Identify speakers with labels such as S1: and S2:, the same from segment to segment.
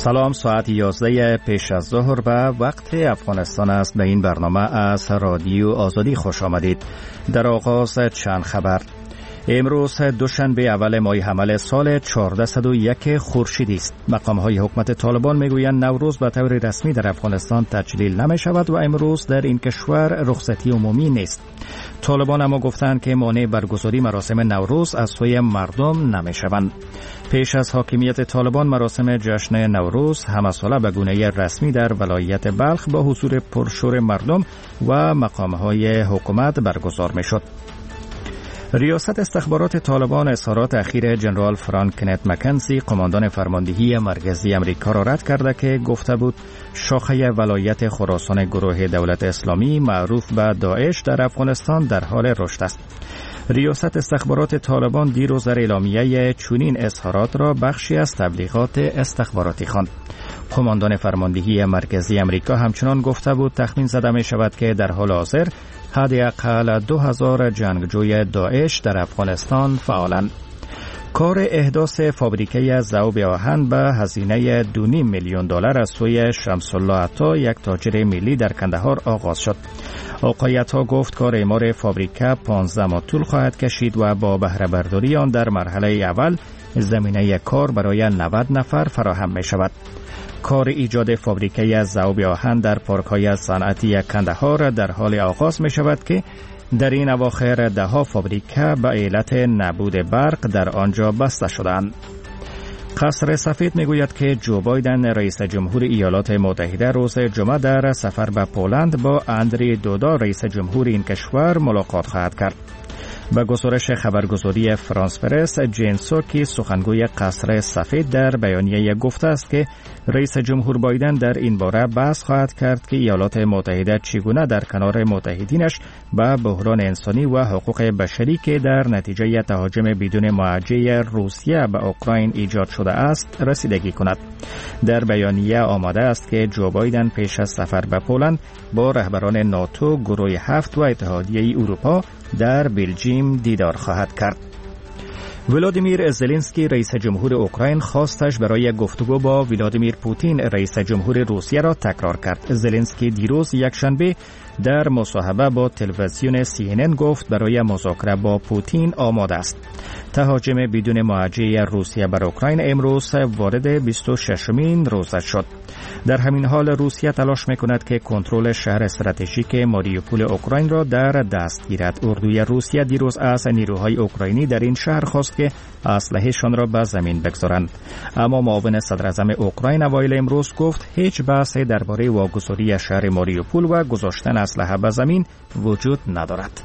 S1: سلام، ساعت 11 پیش از ظهر و وقت افغانستان است. به این برنامه از رادیو آزادی خوش آمدید. در آغاز چند خبر. امروز دوشنبه اول ماه حمل سال 1401 خورشیدی است. مقام‌های حکومت طالبان میگویند نوروز به طور رسمی در افغانستان تجلیل نمی‌شود و امروز در این کشور رخصتی عمومی نیست. طالبان اما گفتند که مانع برگزاری مراسم نوروز از سوی مردم نمی‌شوند. پیش از حاکمیت طالبان مراسم جشن نوروز همساله به گونه رسمی در ولایت بلخ با حضور پرشور مردم و مقام‌های حکومت برگزار می‌شد. ریاست استخبارات طالبان اظهارات اخیر جنرال فرانک کنت مکنزی قماندان فرماندهی مرکزی امریکا را رد کرده که گفته بود شاخه ولایت خراسان گروه دولت اسلامی معروف به داعش در افغانستان در حال رشد است. ریاست استخبارات طالبان دیروز در اعلامیه چنین اظهارات را بخشی از تبلیغات استخباراتی خواند. قماندان فرماندهی مرکزی امریکا همچنان گفته بود تخمین زده می شود که در حال حاضر حداقل 2000 جنگجوی داعش در افغانستان فعالند. کار احداث فابریکه ذوب آهن به هزینه $2.5 میلیون از سوی شمس الله عطا، یک تاجر ملی در کندهار آغاز شد. آقای عطا گفت کار اعمار فابریکه 15 ماه طول خواهد کشید و با بهره برداری آن در مرحله اول زمینه کار برای 90 نفر فراهم می شود. کار ایجاد فابریکه ذوب آهن در پارک‌های صنعتی کندهار در حال آغاز می شود که در این اواخر ده‌ها فابریکه به علت نبود برق در آنجا بسته شدند. قصر سفید میگوید که جو بایدن رئیس جمهور ایالات متحده روز جمعه در سفر به پولند با اندری دودا رئیس جمهور این کشور ملاقات خواهد کرد. به گزارش خبرگزاری فرانس پرس، جین سوکی سخنگوی قصر سفید در بیانیه گفته است که رئیس جمهور بایدن در این باره بحث خواهد کرد که ایالات متحده چگونه در کنار متحدینش به بحران انسانی و حقوق بشری که در نتیجه تهاجم بدون موجه روسیه به اوکراین ایجاد شده است رسیدگی کند. در بیانیه آمده است که جو بایدن پیش از سفر به پولند با رهبران ناتو، گروه 7 و اتحادیه اروپا در بلژیم دیدار خواهد کرد. ولادیمیر زلنسکی رئیس جمهور اوکراین خواستش برای گفتگو با ولادیمیر پوتین رئیس جمهور روسیه را تکرار کرد. زلنسکی دیروز یکشنبه در مصاحبه با تلویزیون CNN گفت برای مذاکره با پوتین آماده است. تهاجم بدون موجه روسیه بر اوکراین امروز وارد 26مین روز شد. در همین حال روسیه تلاش میکند که کنترل شهر استراتژیک ماریوپول اوکراین را در دست گیرد. اردوی روسیه دیروز از نیروهای اوکراینی در این شهر خواست که اسلحه‌شان را به زمین بگذارند. اما معاون صدر اعظم اوکراین اوایل امروز گفت هیچ بحثی درباره واگذاری شهر ماریوپول و گذاشتن اسلحه به زمین وجود ندارد.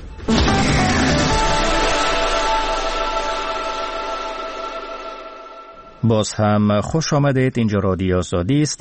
S1: باز هم خوش آمدید. اینجا رادیو آزادی است.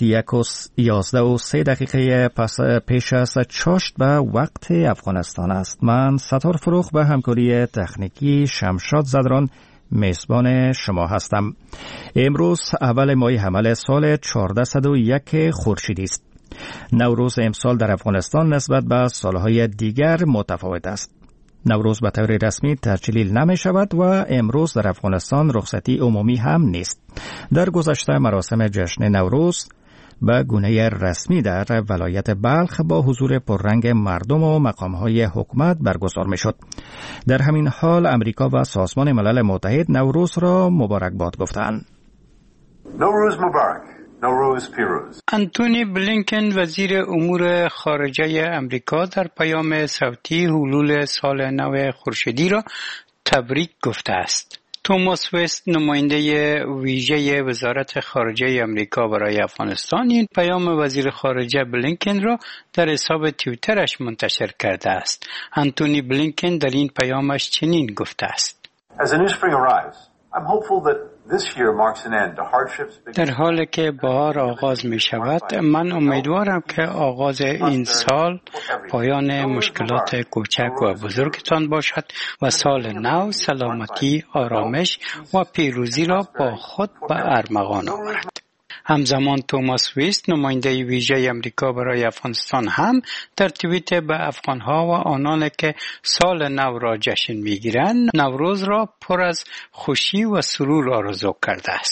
S1: 11:03 پیش از چاشت به وقت افغانستان است. من ستار فروخ به همکاری تکنیکی شمشاد زدران میزبان شما هستم. امروز اول ماه حمل سال 1401 خورشیدی است. نوروز امسال در افغانستان نسبت به سالهای دیگر متفاوت است. نوروز به طور رسمی تجلیل نمی شود و امروز در افغانستان رخصتی عمومی هم نیست. در گذشته مراسم جشن نوروز به گونه رسمی در ولایت بلخ با حضور پررنگ مردم و مقام‌های حکومت برگزار می شد. در همین حال امریکا و سازمان ملل متحد نوروز را مبارکباد گفتند.
S2: نوروز مبارک. نوروز پیروز.
S3: انتونی بلینکن وزیر امور خارجه امریکا در پیام صوتی حلول سال نو خورشیدی را تبریک گفته است. توماس وست نماینده ویژه وزارت خارجه امریکا برای افغانستان این پیام وزیر خارجه بلینکن را در حساب توییترش منتشر کرده است. انتونی بلینکن در این پیامش چنین گفته است: در حالی که بهار آغاز می شود، من امیدوارم که آغاز این سال پایان مشکلات کوچک و بزرگتان باشد و سال نو سلامتی، آرامش و پیروزی را با خود به ارمغان آورد. همزمان توماس ویست نماینده ویژه امریکا برای افغانستان هم در توییت به افغانها و آنان که سال نو را جشن میگیرند نوروز را پر از خوشی و سرور آرزو کرده است.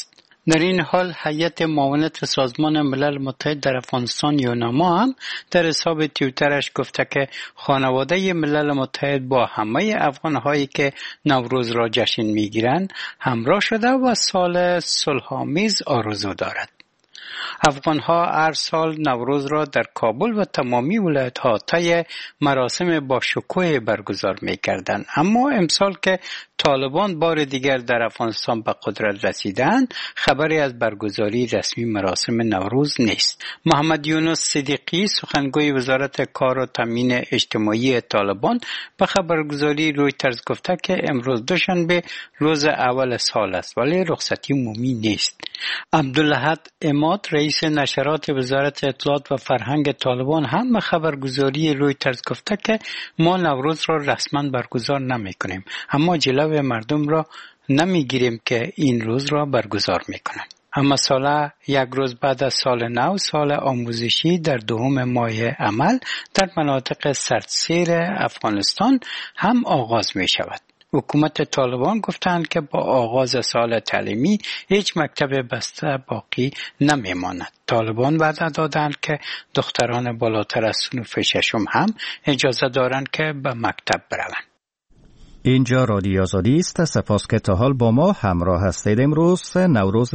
S3: در این حال هیئت معاونت سازمان ملل متحد در افغانستان یوناما هم در حساب توییترش گفته که خانواده ملل متحد با همه افغان‌هایی که نوروز را جشن می‌گیرند همراه شده و سال صلح‌آمیز آرزو دارد. افغان‌ها هر سال نوروز را در کابل و تمامی ولایت‌ها طی مراسم با شکوه برگزار می‌کردند، اما امسال که طالبان بار دیگر در افغانستان به قدرت رسیدند خبری از برگزاری رسمی مراسم نوروز نیست. محمد یونس صدیقی سخنگوی وزارت کار و تامین اجتماعی طالبان به خبرگزاری رویترز گفته که امروز دوشنبه روز اول سال است ولی رخصتی عمومی نیست. عبدالاحد عماد رئیس نشرات وزارت اطلاعات و فرهنگ طالبان هم به خبرگزاری رویترز گفته که ما نوروز را رسما برگزار نمی‌کنیم، اما جلو مردم را نمیگیریم که این روز را برگزار میکنن. اما ساله یک روز بعد از سال نو، سال آموزشی در دوم ماه عمل در مناطق سردسیر افغانستان هم آغاز می شود. حکومت طالبان گفتند که با آغاز سال تعلیمی هیچ مکتب بسته باقی نمیماند. طالبان وعده دادند که دختران بالاتر از صنف ششم هم اجازه دارند که به مکتب بروند.
S1: اینجا رادیو آزادی است. سپاس که تا حال با ما همراه هستید. امروز نوروز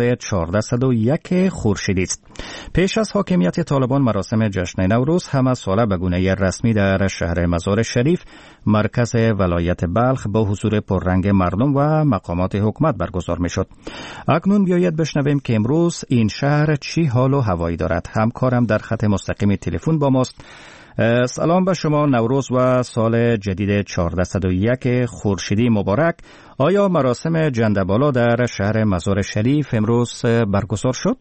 S1: 1401 خورشیدی است. پیش از حاکمیت طالبان مراسم جشن نوروز همه ساله به گونه رسمی در شهر مزار شریف مرکز ولایت بلخ با حضور پررنگ مردم و مقامات حکومت برگزار می شد. اکنون بیایید بشنویم که امروز این شهر چی حال و هوایی دارد. همکارم در خط مستقیم تلفن با ماست. سلام به شما. نوروز و سال جدید 1401 خورشیدی مبارک. آیا مراسم جنده‌بالا در شهر مزار شریف امروز برگزار شد؟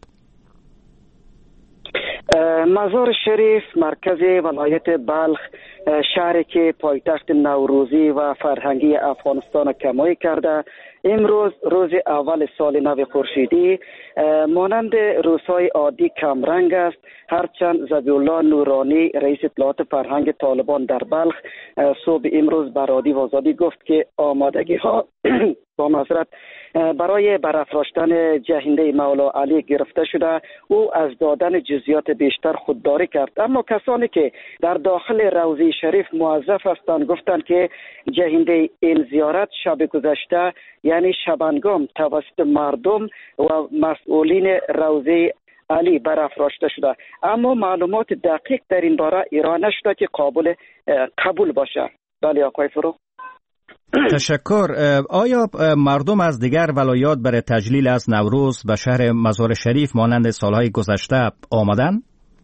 S4: مزار شریف مرکز ولایت بلخ، شهری که پایتخت نوروزی و فرهنگی افغانستان کمایی کرده، امروز روز اول سال نو خورشیدی مانند روزهای عادی کمرنگ است، هرچند ذبیحالله نورانی رئیس اطلاعات فرهنگ طالبان در بلخ صبح امروز به رادیو آزادی گفت که آمادگی ها با معذرت برای برافراشتن جهنده مولا علی گرفته شده. او از دادن جزئیات بیشتر خودداری کرد، اما کسانی که در داخل روضه شریف موظف هستند گفتند که جهنده این زیارت شب گذشته یعنی شبانگام توسط مردم و مسئولین روضه علی برافراشته شده، اما معلومات دقیق در این باره ارائه نشده که قابل قبول باشه. بله آقای فروغ.
S1: تشکر. آیا مردم از دیگر ولایات برای تجلیل از نوروز به شهر مزار شریف مانند سالهای گذشته آمدن؟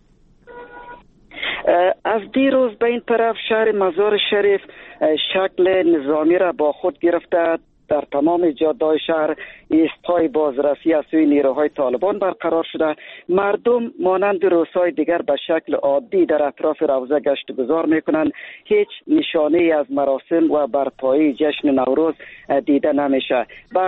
S4: از دیروز به این طرف شهر مزار شریف شکل نظامی را با خود گرفته. در تمام جاده‌های شهر ایستگاه بازرسی از سوی نیروهای طالبان برقرار شده. مردم مانند روزهای دیگر به شکل عادی در اطراف روضه گشت گذار میکنند. هیچ نشانه‌ای از مراسم و برپایی جشن نوروز دیده نمیشه.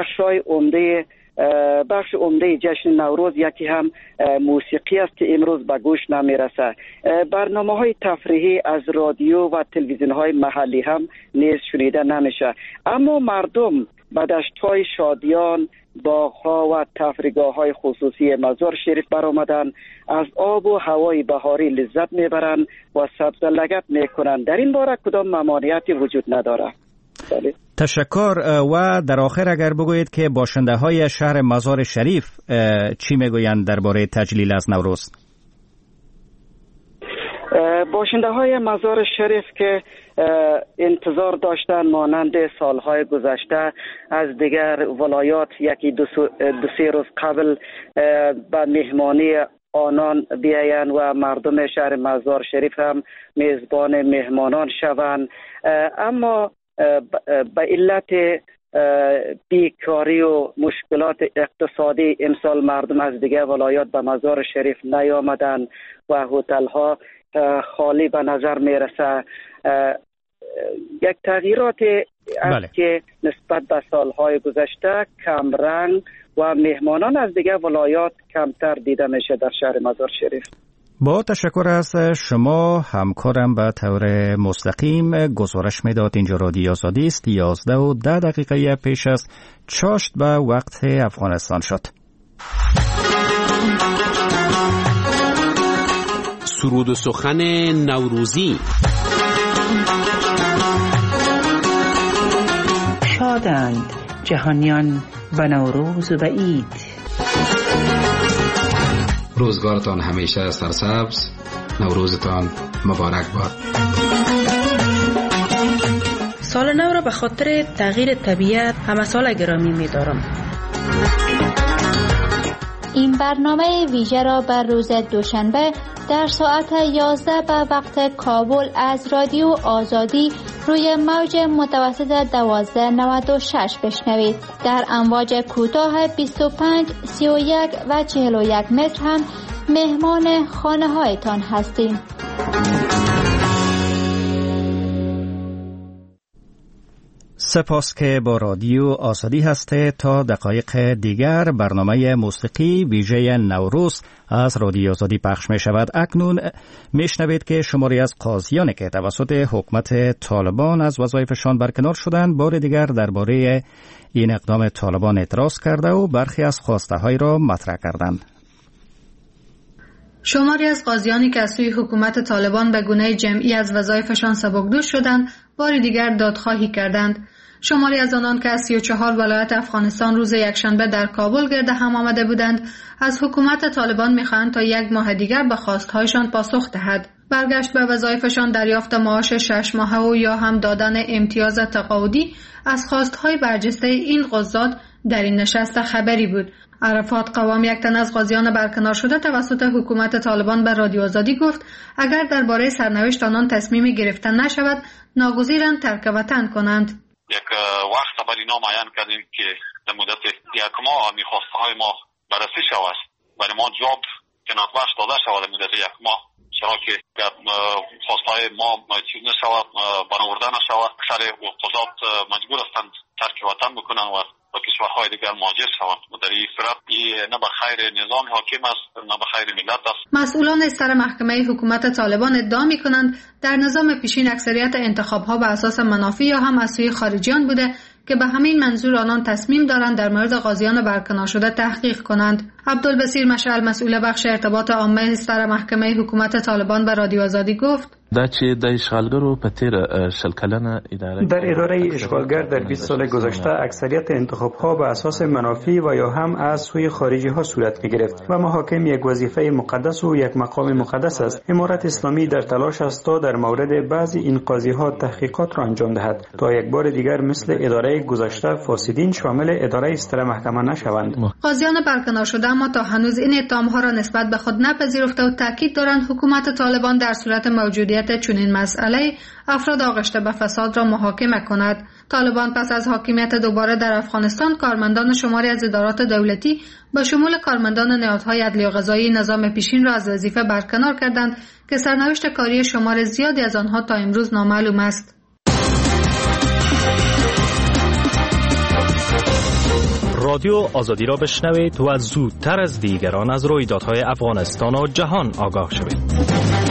S4: بخش عمده جشن نوروز یکی هم موسیقی است که امروز به گوش نمیرسه. برنامه‌های تفریحی از رادیو و تلویزیون‌های محلی هم نیز شنیده نمیشه. اما مردم به دشت‌های شادیان، باغ‌ها و تفریحگاه‌های خصوصی مزار شریف برآمدند، از آب و هوای بهاری لذت میبرند و سبزه لگد میکنند. در این باره کدام ممانعتی وجود نداره. بله.
S1: تشکر. و در آخر اگر بگویید که باشنده های شهر مزار شریف چی میگویند درباره تجلیل از نوروز؟
S4: باشنده های مزار شریف که انتظار داشتن مانند سالهای گذشته از دیگر ولایات یکی دو سه روز قبل به مهمانی آنان بیاین و مردم شهر مزار شریف هم میزبان مهمانان شوند، اما به علت بیکاری و مشکلات اقتصادی امسال مردم از دیگر ولایات به مزار شریف نیامدن و هتل ها خالی به نظر میرسه. یک تغییرات است که نسبت به سالهای گذشته کمرنگ و مهمانان از دیگر ولایات کمتر دیده میشه در شهر مزار شریف.
S1: با تشکر از شما. همکارم به طور مستقیم گزارش میداد. اینجا رادیو آزادی است. 11:10 پیش از چاشت به وقت افغانستان شد.
S5: سرود و سخن نوروزی.
S6: شادند جهانیان و نوروز و عید.
S7: روزگارتان همیشه سرسبز، نوروزتان مبارک باد.
S8: سال نو را به خاطر تغییر طبیعت همه سال گرامی می دارم.
S9: این برنامه ویژه را بر روز دوشنبه در ساعت 11 به وقت کابل از رادیو آزادی روی موج متوسط 1296 بشنوید. در امواج کوتاه 25، 31 و 41 متر هم مهمان خانه هایتان هستیم.
S1: سپاس که با رادیو آزادی هسته. تا دقایق دیگر برنامه موسیقی ویژه نوروز از رادیو آزادی پخش می شود. اکنون می شنوید که شماری از قاضیانی که توسط حکومت طالبان از وظایفشان برکنار شدند بار دیگر درباره این اقدام طالبان اعتراض کرده و برخی از خواسته های را مطرح کردند.
S10: شماری از قاضیانی که از سوی حکومت طالبان به گونه جمعی از وظایفشان سبکدوش شدند بار دیگر دادخواهی کردند. شماری از آنان که از 34 ولایت افغانستان روز یکشنبه در کابل گرد هم آمده بودند از حکومت طالبان می‌خواهند تا 1 ماه دیگر به خواست‌هایشان پاسخ دهد. برگشت به وظایفشان، دریافت معاش 6 ماهه و یا هم دادن امتیاز تقاعدی از خواست‌های برجسته این قضات در این نشست خبری بود. عرفات قوام، یک تن از قاضیان برکنار شده توسط حکومت طالبان به رادیو آزادی گفت اگر درباره سرنوشت آنان تصمیمی گرفته نشود ناگزیرند ترک وطن کنند.
S11: یک وقت برای اینا معین کردیم که در مدت 1 ماه میخواسته های ما بررسی شود، برای ما جواب کناتبخش داده شود در مدت 1 ماه، چرا که خواسته های ما چیز نشود، برآورده نشود. اکثر قضات مجبور هستند ترک وطن بکنند و با کشورهای دیگر مهاجر شوند. در این صورت نه به خیر نظام حاکم است نه به خیر ملت است.
S10: مسئولان سر محکمه حکومت طالبان ادعا می‌کنند در نظام پیشین اکثریت انتخاب‌ها بر اساس منافع یا هم از سوی خارجیان بوده که به همین منظور آنان تصمیم دارند در مورد قاضیان برکنار شده تحقیق کنند. عبدالبصیر مشعل، مسئول بخش ارتباط عامه سر محکمه حکومت طالبان به رادیو آزادی گفت
S12: دا چې د اشغالګرو په تیر شل کلنه اداره
S13: در اداره اشغالگر در 20 سال گذشته اکثریت انتخاب‌ها به اساس منافی و یا هم از سوی خارجی‌ها صورت می‌گرفت و محاکم یک وظیفه مقدس و یک مقام مقدس است. امارت اسلامی در تلاش است تا در مورد بعضی این قاضی‌ها تحقیقات را انجام دهد تا یک بار دیگر مثل اداره گذشته فاسدین شامل اداره استر محکمه نشوند.
S10: قاضیان برکنار شده اما تا هنوز این اتهام‌ها را نسبت به خود نپذیرفته و تاکید دارند حکومت طالبان در صورت موجودیت چنین مسئله افراد آغشته به فساد را محاکمه کند. طالبان پس از حاکمیت دوباره در افغانستان کارمندان شماری از ادارات دولتی به شمول کارمندان نهادهای عدلی و قضایی نظام پیشین را از وظیفه برکنار کردند که سرنوشت کاری شمار زیادی از آنها تا امروز نامعلوم است.
S14: رادیو آزادی را بشنوید و زودتر از دیگران از رویدادهای افغانستان و جهان آگاه شوید.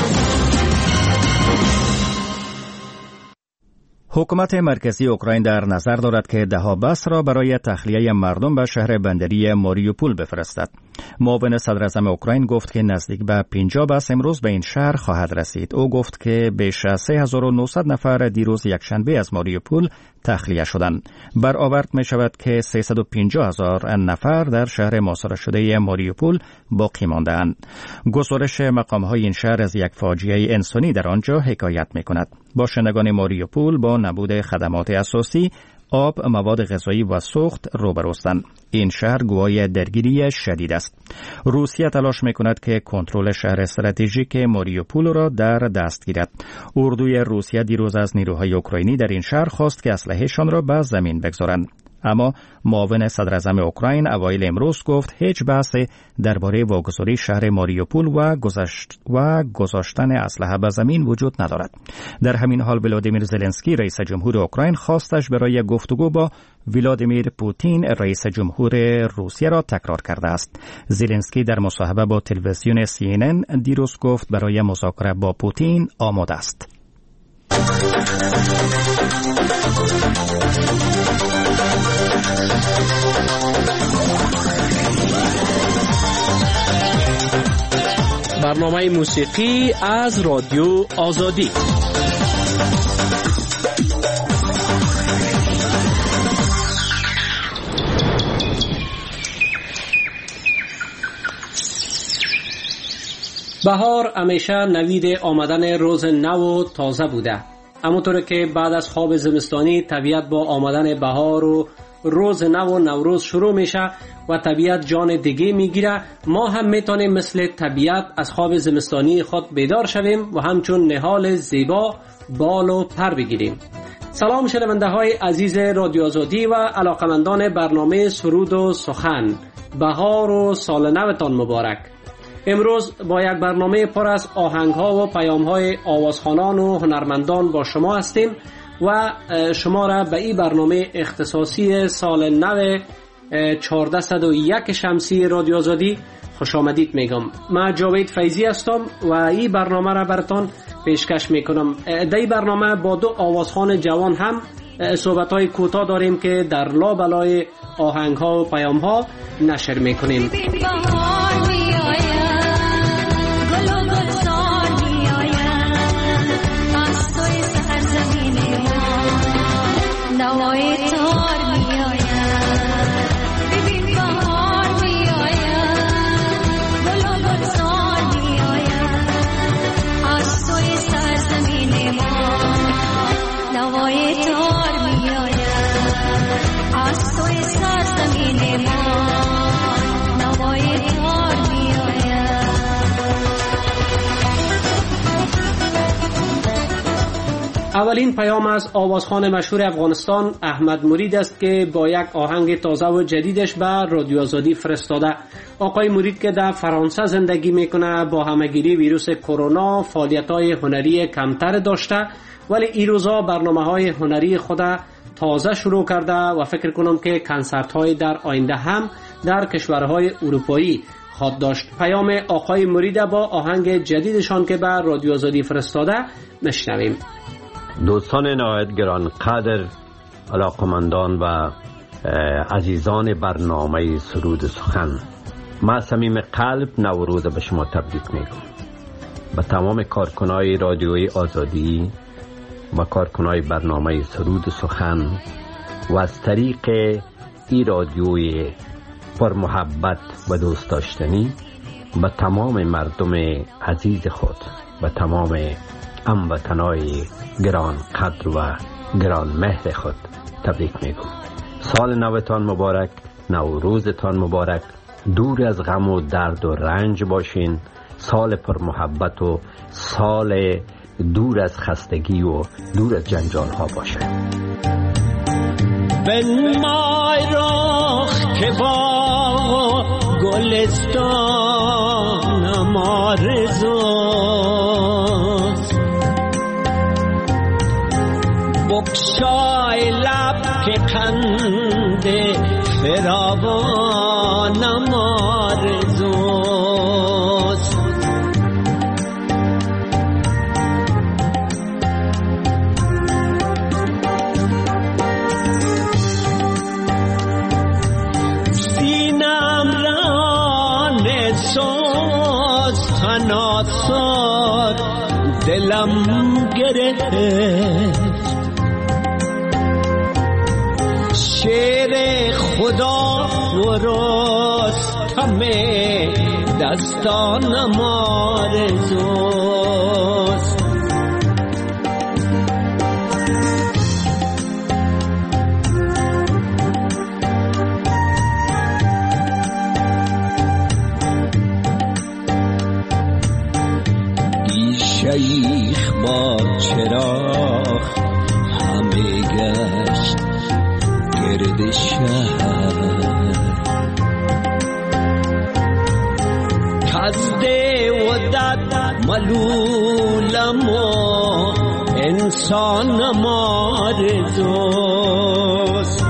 S1: حکومت مرکزی اوکراین در نظر دارد که دهها بس را برای تخلیه مردم به شهر بندری ماریوپول بفرستد. معاون صدراعظم اوکراین گفت که نزدیک به 50 بس امروز به این شهر خواهد رسید. او گفت که بیش از 3900 نفر دیروز یکشنبه از ماریوپول تخلیه شدند. برآورد می شود که 350,000 نفر در شهر محاصره شده ماریوپول باقی مانده‌اند. گزارش مقام‌های این شهر از یک فاجعه انسانی در آنجا حکایت می کند. باشندگان ماریوپول با نبود خدمات اساسی، آب، مواد غذایی و سوخت روبروستند. این شهر گواه درگیری شدید است. روسیه تلاش می‌کند که کنترل شهر استراتژیک ماریوپول را در دست گیرد. اردوی روسیه دیروز از نیروهای اوکراینی در این شهر خواست که اسلحه‌شان را به زمین بگذارند. اما معاون صدراعظم اوکراین اوایل امروز گفت هیچ بحثی درباره واگذاری شهر ماریوپول و گذاشتن اسلحه به زمین وجود ندارد. در همین حال ولادیمیر زلنسکی رئیس جمهور اوکراین خواستش برای گفتگو با ولادیمیر پوتین رئیس جمهور روسیه را تکرار کرده است. زلنسکی در مصاحبه با تلویزیون CNN دیروز گفت برای مذاکره با پوتین آماده است.
S5: برنامه موسیقی از رادیو آزادی. بهار همیشه نوید آمدن روز نو و تازه بوده. همونطور که بعد از خواب زمستانی طبیعت با آمدن بهار و روز نو و نوروز شروع میشه و طبیعت جان دیگه میگیره، ما هم میتونیم مثل طبیعت از خواب زمستانی خود بیدار شویم و همچون نهال زیبا بال و پر بگیریم. سلام شنونده های عزیز رادیو آزادی و علاقمندان برنامه سرود و سخن. بهار و سال نوتان مبارک. امروز با یک برنامه پر از آهنگ ها و پیام های آوازخوانان و هنرمندان با شما هستیم و شما را به این برنامه اختصاصی سال نو 1401 شمسی رادیو آزادی خوش آمدید میگم. من جاوید فیضی هستم و این برنامه را براتون پیشکش میکنم. در این برنامه با دو آوازخوان جوان هم صحبت های کوتاه داریم که در لابلای آهنگ ها و پیام ها نشر میکنیم. اولین پیام از آوازخوان مشهور افغانستان احمد مرید است که با یک آهنگ تازه و جدیدش به رادیو آزادی فرستاده. آقای مرید که در فرانسه زندگی میکنه با همهگیری ویروس کرونا فعالیت‌های هنری کمتر داشته، ولی این روزا برنامه‌های هنری خود تازه شروع کرده و فکر کنم که کنسرت‌های در آینده هم در کشورهای اروپایی خواهد داشت. پیام آقای مرید با آهنگ جدیدشان که به رادیو آزادی فرستاده نشنویم.
S15: دوستان نهایت گرانقدر، علاقمندان و عزیزان برنامه سرود سخن، من صمیم قلب نوروز به شما تبریک میگم. به تمام کارکنای رادیوی آزادی و کارکنای برنامه سرود سخن و از طریق این رادیوی پر محبت و دوست داشتنی به تمام مردم عزیز خود و تمام هموطنای گران قدر و گران مهر خود تبریک میگم. سال نوتان مبارک، نوروزتان مبارک، دور از غم و درد و رنج باشین. سال پر محبت و سال دور از خستگی و دور از جنجال ها باشه.
S16: بنمای رخ که با گلستان آرزوست، بگشای لب که قند فراوانم آرزوست. سینم ران سوز تناسد دلم گرفت، شیر خدا و رستم دستانم آرزوست. ای شیخ با چراغ همه گشت گرد شهر، کزده و دد ملولم و انسانم آرزوست.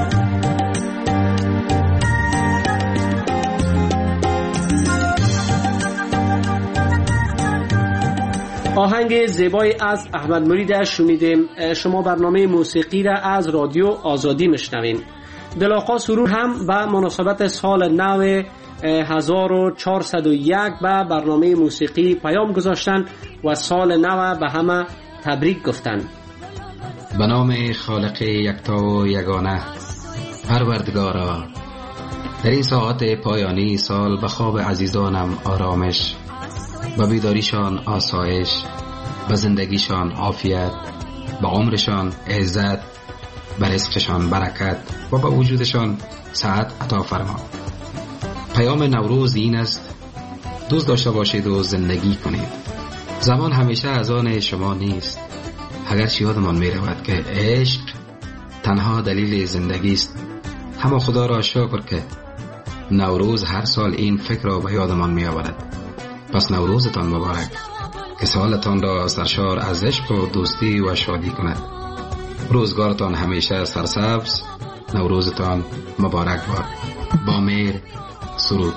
S5: آهنگ زیبایی از احمد مرید شنیدیم. شما برنامه موسیقی را از رادیو آزادی میشنوین. دلاقا سرور هم به مناسبت سال نو 1401 به برنامه موسیقی پیام گذاشتند و سال نو به همه تبریک گفتند.
S7: به نام خالق یکتا و یگانه، پروردگارا، در این ساعت پایانی سال به خواب عزیزانم آرامش، به بیداریشان آسایش، به زندگیشان عافیت، به عمرشان عزت، به رزقشان برکت و به وجودشان سعادت عطا فرما. پیام نوروز این است: دوست داشته باشید و زندگی کنید. زمان همیشه از آن شما نیست. اگر یادمان می رود که عشق تنها دلیل زندگی است، اما خدا را شکر که نوروز هر سال این فکر را به یادمان می آورد. پس نوروزتان مبارک، که سالتان را سرشار از عشق و دوستی و شادی کند. روزگارتان همیشه سرسبز، نوروزتان مبارک باد. با مهر، سرود.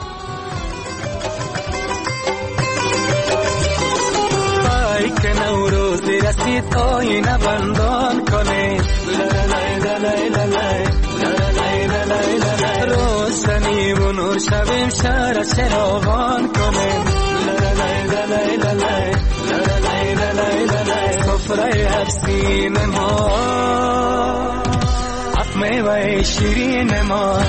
S16: ای که نوروز رسید آینه بندان کنه، روشنی و نور شویم شهر چراغان کنه، سفره هر سینه ما میوه شیرین ما،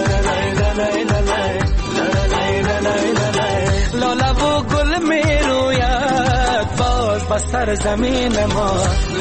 S16: لاله و گل می روید باز به سر زمین ما.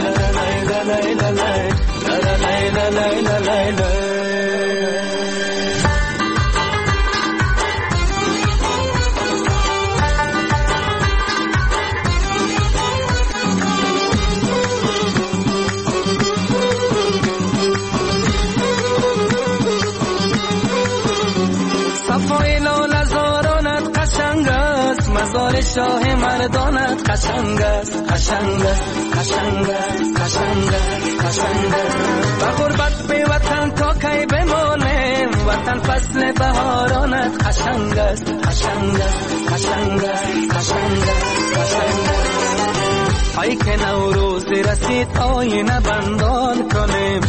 S16: مزار شاه مردانت قشنگ است، قشنگ است، قشنگ است، قشنگ است، قشنگ است. و غربت به وطن تا کی بمانیم، وطن فصل بهارانت قشنگ است، قشنگ است، قشنگ است، قشنگ است، قشنگ است. ای که نوروز رسید آینه بندان کنیم،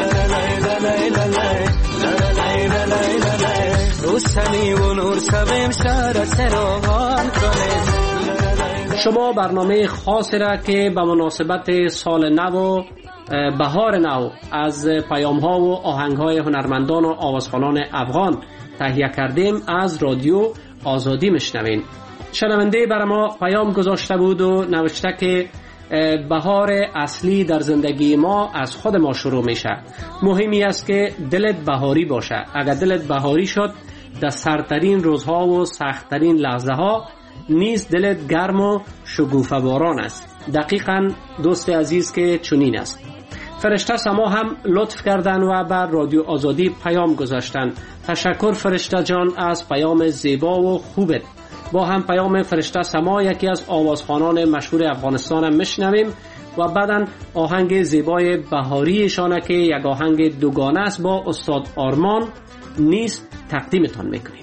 S16: روشنی و نور شویم شهر چراغان کنیم.
S5: شما برنامه خاصی را که به مناسبت سال نو و بهار نو از پیام ها و آهنگ های هنرمندان و آوازخوانان افغان تهیه کردیم از رادیو آزادی میشنوین. شنونده بر ما پیام گذاشته بود و نوشته که بهار اصلی در زندگی ما از خود ما شروع میشه. مهمی است که دلت بهاری باشه. اگر دلت بهاری شد، در سردترین روزها و سختترین لحظه ها نیز دلت گرم و شگوفه باران است. دقیقاً دوست عزیز که چنین است. فرشته سما هم لطف کردن و بر رادیو آزادی پیام گذاشتن. تشکر فرشته جان از پیام زیبا و خوبت. با هم پیام فرشته سما، یکی از آوازخوانان مشهور افغانستان، هم میشنویم و بعداً آهنگ زیبای بهاریشان که یک آهنگ دوگانه است با استاد آرمان نیز تقدیمتان میکنیم.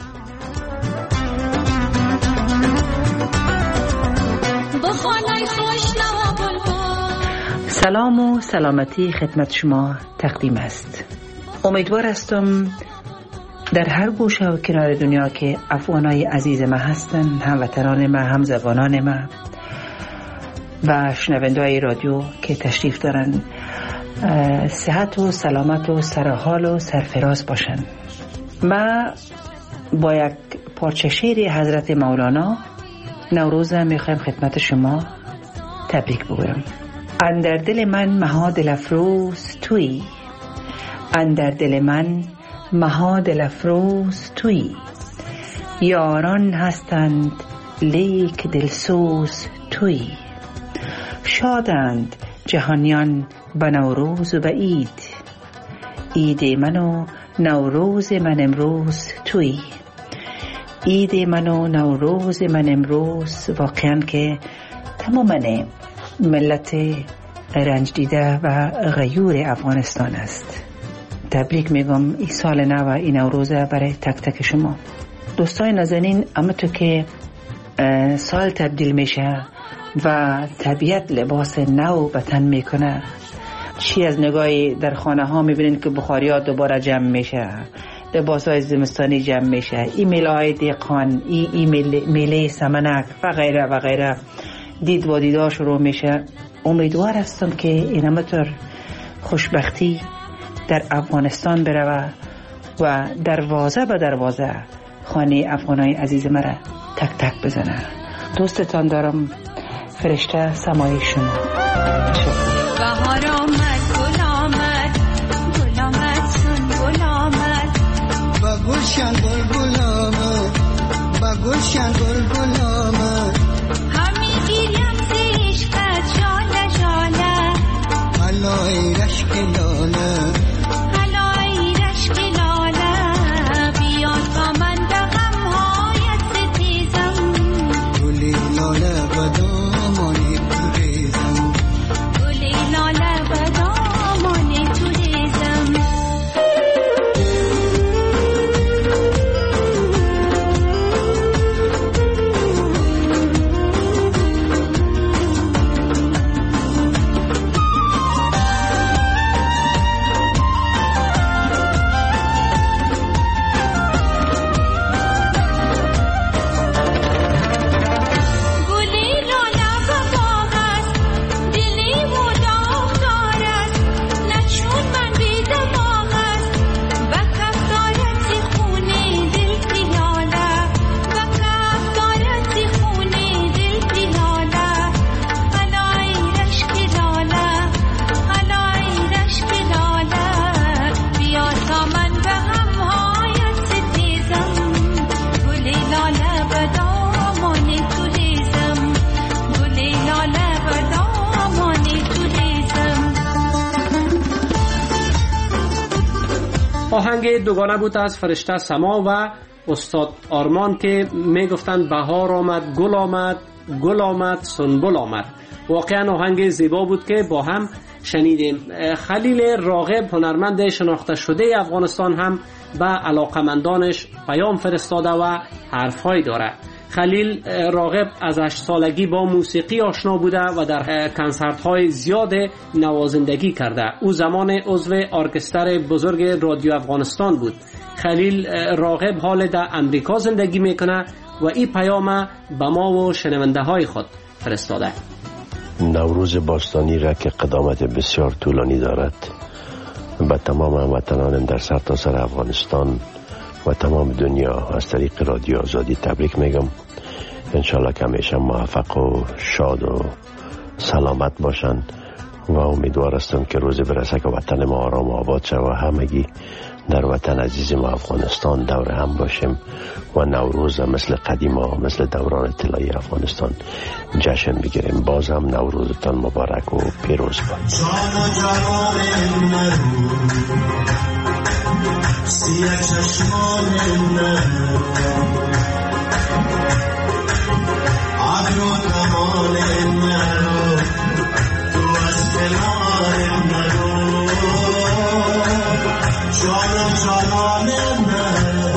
S6: سلام و سلامتی خدمت شما تقدیم است. امیدوار هستم در هر گوشه و کنار دنیا که افغانای عزیز ما هستند، هموطنان ما، همزبانان ما و شنونده‌های رادیو که تشریف دارن، صحت و سلامت و سرحال و سرفراز باشن. ما با یک پارچه شعر حضرت مولانا نوروز میخوایم خدمت شما تبریک بگویم. اندر دل من مها دل افروز تویی، اندر دل من مها دل افروز تویی، یاران هستند لیک دلسوز تویی، شادند جهانیان به نوروز و به عید، عید من و نوروز من امروز تویی، عید من و نوروز من امروز واقعا که تمام ملت رنج دیده و غیور افغانستان است. تبریک میگم این سال نو و این نوروز برای تک تک شما دوستای نازنین. اما تو که سال تبدیل میشه و طبیعت لباس نو به تن میکنه، چی از نگاهی در خانه ها میبینین که بخاری ها دوباره جمع میشه، لباسهای زمستانی جمع میشه، این میله دیقان، این میله سمنک و غیره و غیره، دید و دیدار شروع میشه. امیدوار هستم که این همطور خوشبختی در افغانستان بره و دروازه به دروازه خانه افغانای عزیز مرا تک تک بزنه. دوستتان دارم، فرشته سمای شما.
S17: بهار آمد، گل آمد، گل آمد، سون گل آمد، با گلشن گل آمد، با گلشن گل آمد، همی گیریم زیش کد جاله جاله، علای رشک لاله، علای رشک لاله، بیاد با من دقم هایت ستیزم، گلی لاله بدامانی توریزم، گلی لاله بدامانی توریزم.
S5: آهنگ دوگانه بود از فرشته سما و استاد آرمان که میگفتن بهار آمد، گل آمد، گل آمد، سنبل آمد. واقعا آهنگ زیبا بود که با هم شنیدیم. خلیل راغب هنرمند شناخته شده افغانستان هم به علاقمندانش پیام فرستاده و حرفهایی داره. خلیل راغب از 8 سالگی با موسیقی آشنا بوده و در کنسرت‌های زیاد نوازندگی کرده. او زمان عضو ارکستر بزرگ رادیو افغانستان بود. خلیل راغب حال در امریکا زندگی میکنه و این پیام به ما و شنونده های خود فرستاده.
S18: نوروز باستانی را که قدامت بسیار طولانی دارد، به تمام هموطنان در سرتاسر افغانستان و تمام دنیا از طریق رادیو آزادی تبریک میگم. انشالله که همیشه موفق و شاد و سلامت باشند و امیدوار هستم که روزی برسه که وطن ما آرام و آباد شد و همگی در وطن عزیز ما افغانستان دور هم باشیم و نوروز مثل قدیما، مثل دوران طلایی افغانستان جشن بگیریم. بازم نوروزتان مبارک و پیروز باد.
S16: سیه چشمان نرو، عقل و کمال نرو، تو از کنار نرو، جان و جلال نرو،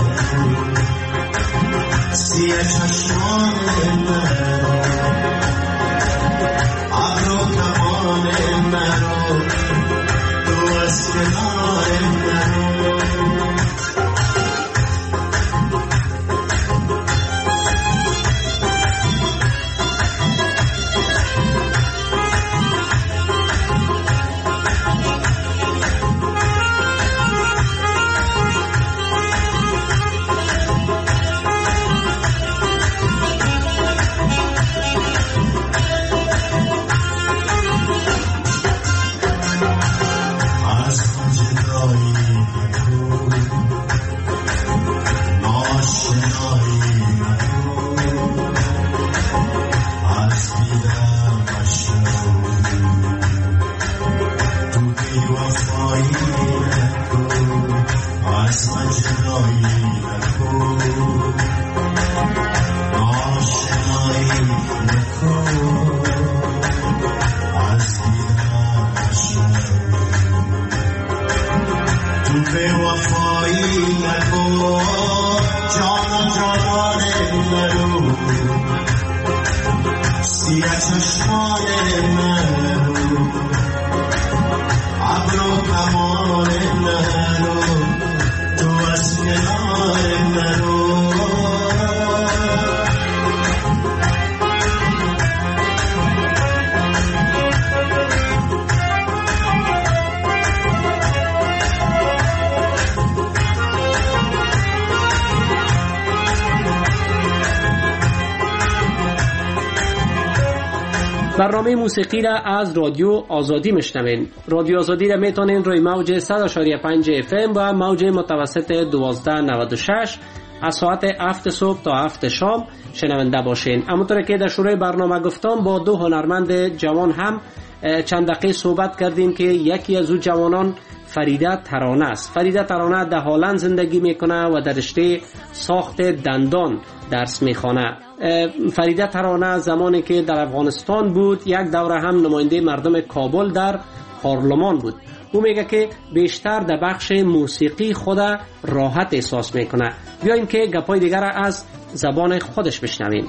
S16: سیه چشمان نرو، عقل و کمال نرو، تو از کنار نرو.
S5: برنامه موسیقی را از رادیو آزادی میشنوین. رادیو آزادی را میتونین روی موج 100.5 FM و موج متوسط 1296 از ساعت 7 صبح تا 7 شام شنونده باشین. همونطور که در شروع برنامه گفتم با دو هنرمند جوان هم چند دقیقه صحبت کردیم که یکی از او جوانان فریده ترانه است. فریده ترانه در هلند زندگی میکنه و در رشته ساخت دندان درس میخوانه. فریده ترانه زمانی که در افغانستان بود یک دوره هم نماینده مردم کابل در پارلمان بود. او میگه که بیشتر در بخش موسیقی خود راحت احساس میکنه. بیاییم که گپای دیگر از زبان خودش بشنویم.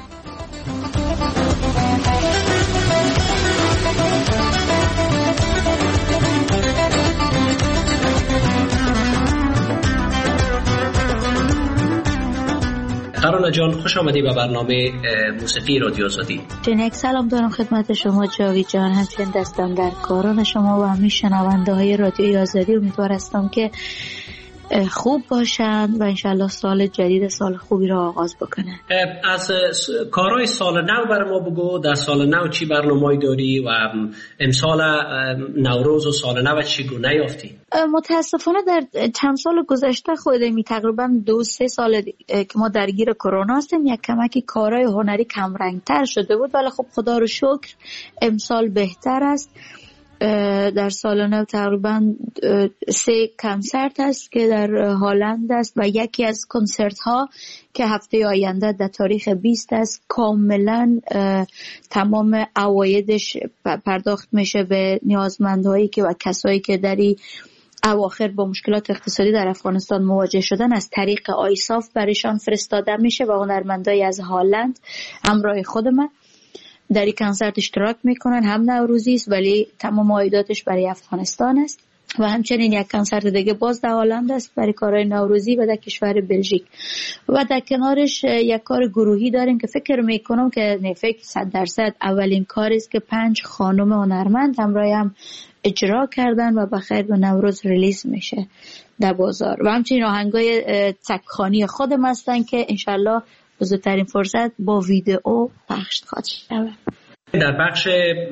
S5: ترانه جان خوش آمدی به برنامه موسیقی رادیو آزادی.
S9: یک سلام دارم خدمت شما جاوید جان، همچنین دستم در کاران شما و همه شنونده های رادیو آزادی. امیدوار هستم که خوب باشند و انشالله سال جدید سال خوبی را آغاز بکنه.
S5: از کارهای سال نو بر ما بگو. در سال نو چی برنامه‌ای داری و امسال نوروز و سال نو چگونه یافتی؟
S9: متاسفانه در چند سال گذشته خودمی تقریبا 2-3 سال که ما درگیر کرونا هستیم یک کمکی کارهای هنری کم رنگتر شده بود، ولی خب خدا رو شکر امسال بهتر است. در سال نو تقریبا 3 کنسرت است که در هلند است و یکی از کنسرت ها که هفته آینده در تاریخ 20 است کاملا تمام عوایدش پرداخت میشه به نیازمندهایی که و کسایی که در اواخر با مشکلات اقتصادی در افغانستان مواجه شدن از طریق آیساف برایشان فرستاده میشه و هنرمندای از هلند همراه خود من در این کنسرت اشتراک میکنن. هم نوروزی است ولی تمام عایداتش برای افغانستان است و همچنین یک کنسرت دیگه باز در هلند است برای کارهای نوروزی و در کشور بلژیک و در کنارش یک کار گروهی داریم که فکر میکنم که فکر 100% اولین کاری است که 5 خانم هنرمند همراه هم اجرا کردن و بخیر به نوروز ریلیز میشه در بازار و همچنین آهنگای تکخانی خودم هستن که انشالله بزرگترین فرصت با ویدئو پخش خواهد شود.
S5: در بخش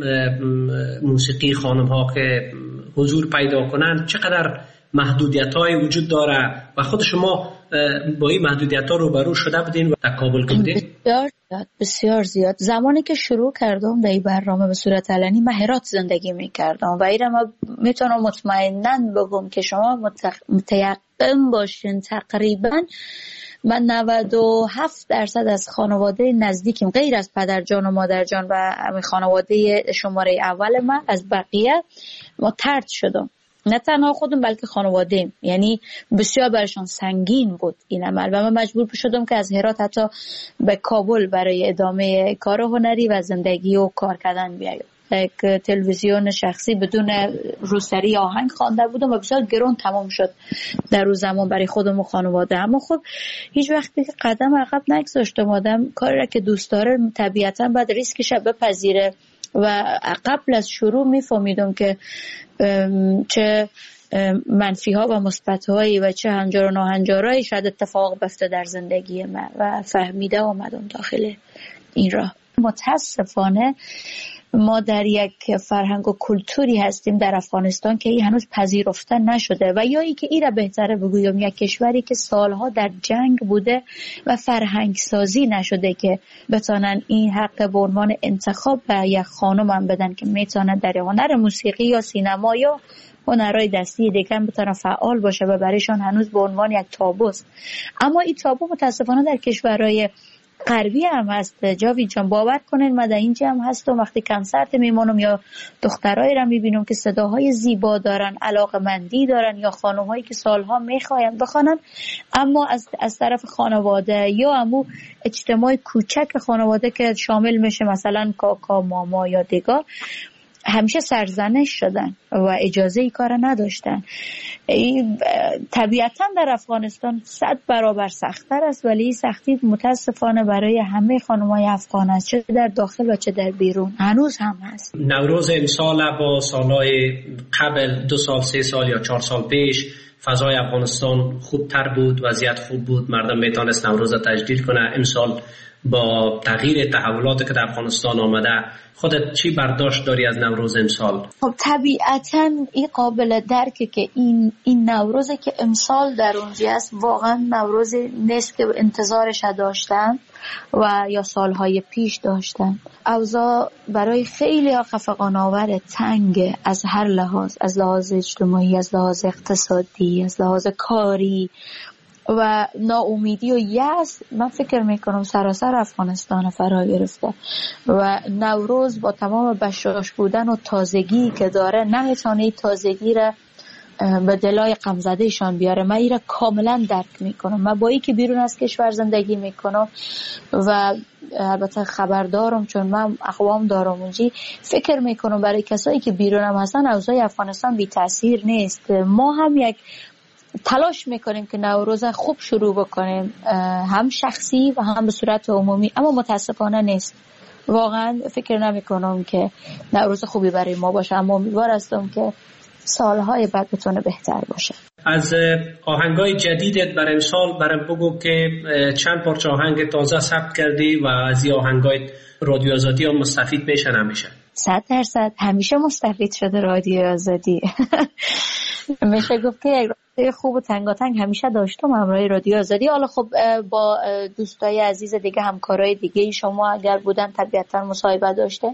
S5: موسیقی خانم ها که حضور پیدا کنند چقدر محدودیت های وجود داره و خود شما با این محدودیت ها روبرو شده بودین و در کابل که بودین؟
S9: بسیار زیاد. زمانی که شروع کردم در این برنامه به صورت علنی من هرات زندگی میکردم و ایرم میتونم مطمئناً بگم که شما متیقن باشین تقریباً من 97% از خانواده نزدیکیم غیر از پدرجان و مادرجان و خانواده شماره اول من از بقیه ما طرد شدم. نه تنها خودم بلکه خانواده‌ام، یعنی بسیار برشان سنگین بود این عمل و من مجبور شدم که از هرات حتی به کابل برای ادامه کار هنری و زندگی و کار کردن بیایم. یک تلویزیون شخصی بدون روسری آهنگ خوانده بودم و بسیار گران تمام شد در روز زمان برای خودم و خانواده. اما خب هیچ وقتی که قدم عقب نگذاشتم. آدم کاری را که دوست داره طبیعتا باید ریسکش بپذیره و قبل از شروع میفهمیدم که چه منفی ها و مثبت هایی و چه هنجار و ناهنجارهایی شاید اتفاق بیفته در زندگی من و فهمیده آمدم داخل این راه. متاسفانه ما در یک فرهنگ و کلتوری هستیم در افغانستان که این هنوز پذیرفته نشده و یا ای که این را بهتره بگویم یک کشوری که سالها در جنگ بوده و فرهنگ سازی نشده که بتانن این حق به عنوان انتخاب به یک خانم هم بدن که میتونه در هنر موسیقی یا سینما یا هنرهای دستی دیگه بتونه فعال باشه و برایشان هنوز به عنوان یک تابوست. اما این تابو متاسفانه در کشورهای غربی هم هست. جاوید جان باور کنین من در اینجا هم هستم وقتی کنسرت میمونم یا دخترایی را میبینم که صداهای زیبا دارن، علاقمندی دارن یا خانم‌هایی که سالها میخواین بخوانن اما از طرف خانواده یا همو اجتماع کوچک خانواده که شامل میشه مثلا کاکا، ماما یا دیگه همیشه سرزنش شدن و اجازه ای کار نداشتن. طبیعتا در افغانستان 100 برابر سخت‌تر است ولی سختی متاسفانه برای همه خانم‌های افغان است چه در داخل و چه در بیرون هنوز هم هست.
S5: نوروز امسال با سالهای قبل 2 سال 3 سال یا 4 سال پیش فضای افغانستان خوبتر بود، وضعیت خوب بود، مردم میتونست نوروز تجدید کنه. امسال با تغییر تحولاتی که در افغانستان آمده خودت چی برداشت داری از نوروز امسال؟
S9: خب طبیعتاً این قابل درکه که این نوروزی که امسال در اونجا است واقعا نوروزی نیست که انتظارش داشتن و یا سالهای پیش داشتن. اوضاع برای خیلی خفقان آور، تنگ از هر لحاظ، از لحاظ اجتماعی، از لحاظ اقتصادی، از لحاظ کاری و ناامیدی و یأس. من فکر میکنم سراسر افغانستان فرا گرفته و نوروز با تمام بشاش بودن و تازگی که داره نمیتونه تازگی را به دلای غمزدهشان بیاره. من این را کاملا درک میکنم. من با این که بیرون از کشور زندگی میکنم و البته خبردارم چون من اقوام دارم اونجی، فکر میکنم برای کسایی که بیرون هم هستن اوضاع افغانستان بی تاثیر نیست. ما هم یک تلاش میکنیم که نوروز خوب شروع بکنیم، هم شخصی و هم به صورت عمومی، اما متاسفانه نیست. واقعا فکر نمیکنم که نوروز خوبی برای ما باشه، اما امیدوار هستم که سالهای بعد بتونه بهتر باشه.
S5: از آهنگای جدیدت برای امسال برای بگو که چند پارچه آهنگ تازه ثبت کردی و از این آهنگای رادیو آزادی هم مستفید میشن همیشه؟ 100%
S9: همیشه مستفید شده رادیو آزادی. میشه گفت که یک رابطه خوب و تنگاتنگ همیشه داشتم همراه رادیو آزادی. حالا خب با دوستای عزیز دیگه، همکارای دیگه شما اگر بودن طبیعتا مصاحبه داشته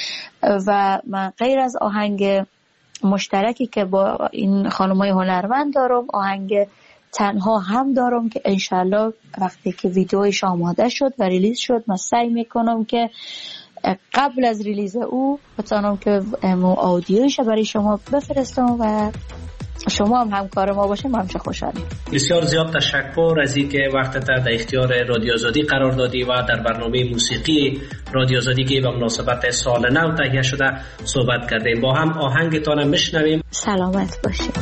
S9: و من غیر از آهنگ مشترکی که با این خانمای هنرمند دارم، آهنگ تنها هم دارم که انشالله وقتی که ویدیویش آماده شد و ریلیز شد من سعی میکنم که قبل از ریلیز او بتونم که آدیوش برای شما بفرستم و شما هم همکار ما باشیم. همیشه خوشحالیم.
S5: بسیار زیاد تشکر از اینکه وقتت در اختیار رادیو آزادی قرار دادی و در برنامه موسیقی رادیو آزادی که به مناسبت سال نو تهیه شده صحبت کردیم. با هم آهنگتان میشنویم.
S9: سلامت باشید.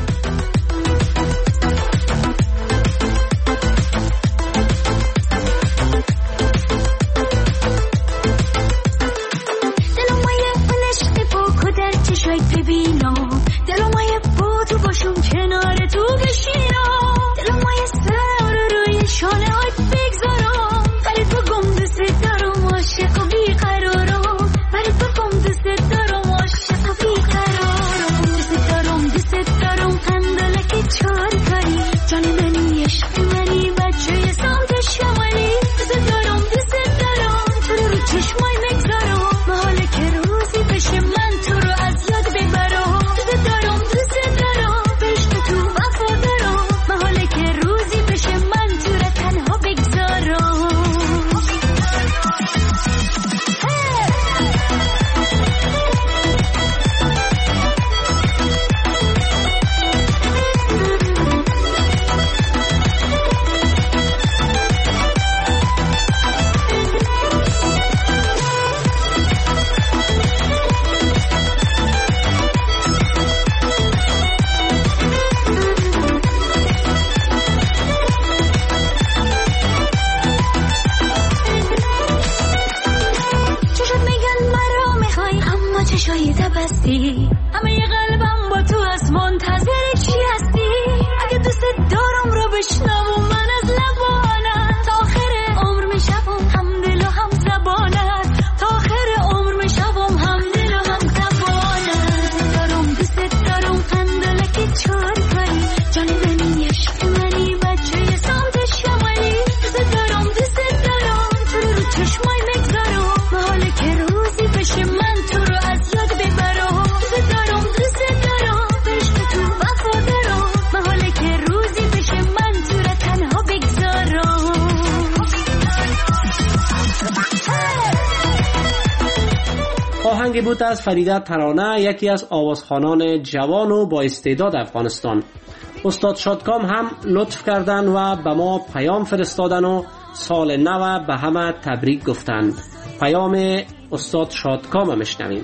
S5: آهنگی بود از فریده ترانه، یکی از آوازخوانان جوان و با استعداد افغانستان. استاد شادکام هم لطف کردن و به ما پیام فرستادن و سال نو به همه تبریک گفتند. پیام استاد شادکام میشنویم.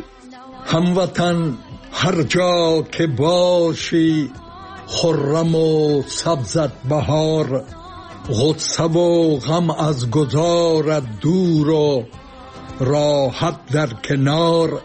S19: هموطن هر جا که باشی خرم و سبزت بهار، غصه و غم از گذارت دور و راحت در کنار.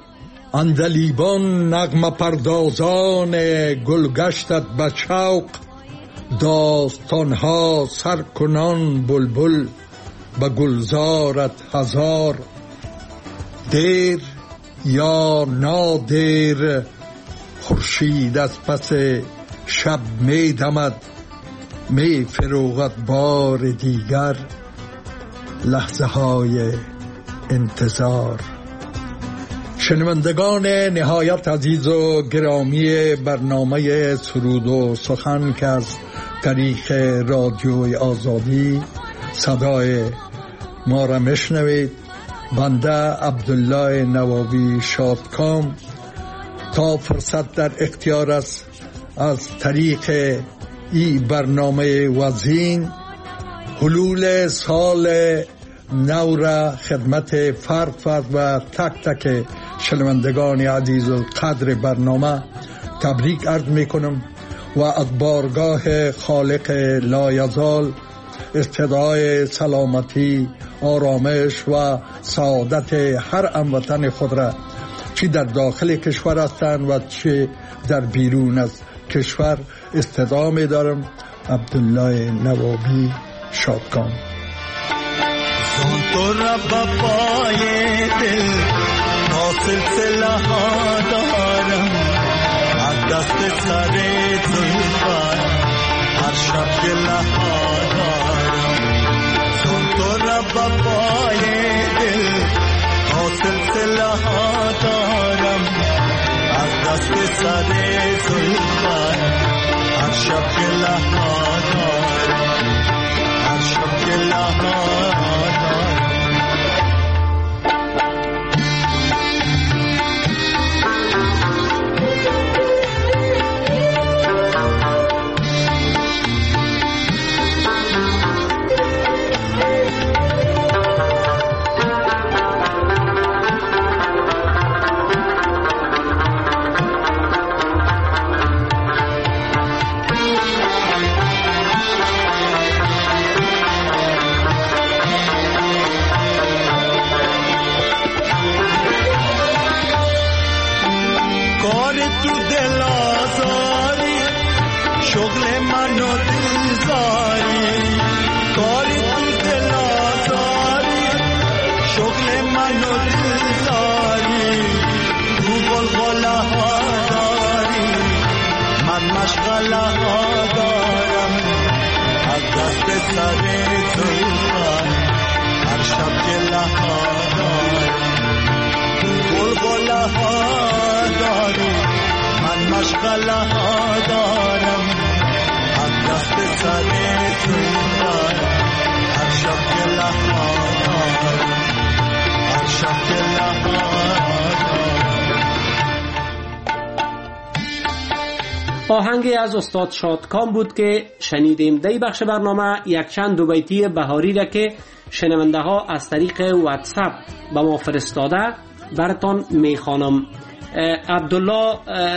S19: اندلیبان نغمه پردازان گلگشتت به شوق، داستانها سر کنان بلبل به گلزارت هزار. دیر یا نادیر خورشید از پس شب می دمد، می فروغد بار دیگر لحظه های انتظار. شنوندگان نهایت عزیز و گرامی برنامه سرود و سخن که از طریق رادیوی آزادی صدای ما را میشنوید، بنده عبدالله نوابی شادکام تا فرصت در اختیار است از طریق این برنامه وزین حلول سال نو را خدمت فرد و تک تک شنوندگان عزیز القدر برنامه تبریک عرض می کنم و از بارگاه خالق لایزال استدعای سلامتی، آرامش و سعادت هر هموطن خود را چی در داخل کشور هستند و چی در بیرون از کشور استدعا می دارم. عبدالله نوابی شادکام.
S16: تو رب پای دل تا سلسله ها دارم، از دست سر زلفان هر شب گله ها دارم. تو رب پای دل تا سلسله ها دارم، از دست سر زلفان هر شب گله ها دارم، هر شب گله ها دارم.
S5: آهنگی از استاد شادکام بود که شنیدیم. در بخش برنامه یک چند دو بیتی بهاری را که شنونده ها از طریق واتساپ به ما فرستاده براتون میخوانم. عبدالله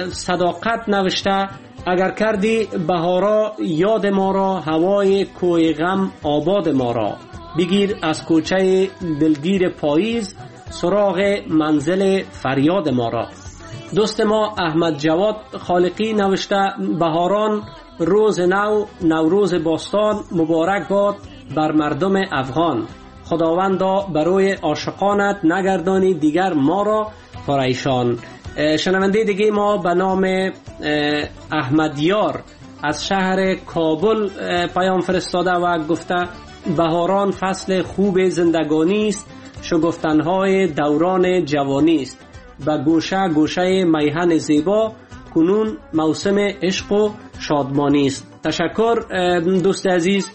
S5: صداقت نوشته: اگر کردی بهارا یاد ما را، هوای کوی غم آباد ما را. بگیر از کوچه دلگیر پاییز، سراغ منزل فریاد ما را. دوست ما احمد جواد خالقی نوشته: بهاران روز نو، نوروز باستان، مبارک باد بر مردم افغان. خداوندا برای عاشقانت نگردانی دیگر ما را پریشان. شنونده دیگه ما به نام احمد یار از شهر کابل پیام فرستاده و گفته: بهاران فصل خوب زندگانی است، شگفتنهای دوران جوانی است. به گوشه گوشه میهن زیبا، کنون موسم عشق و شادمانی است. تشکر دوست عزیز.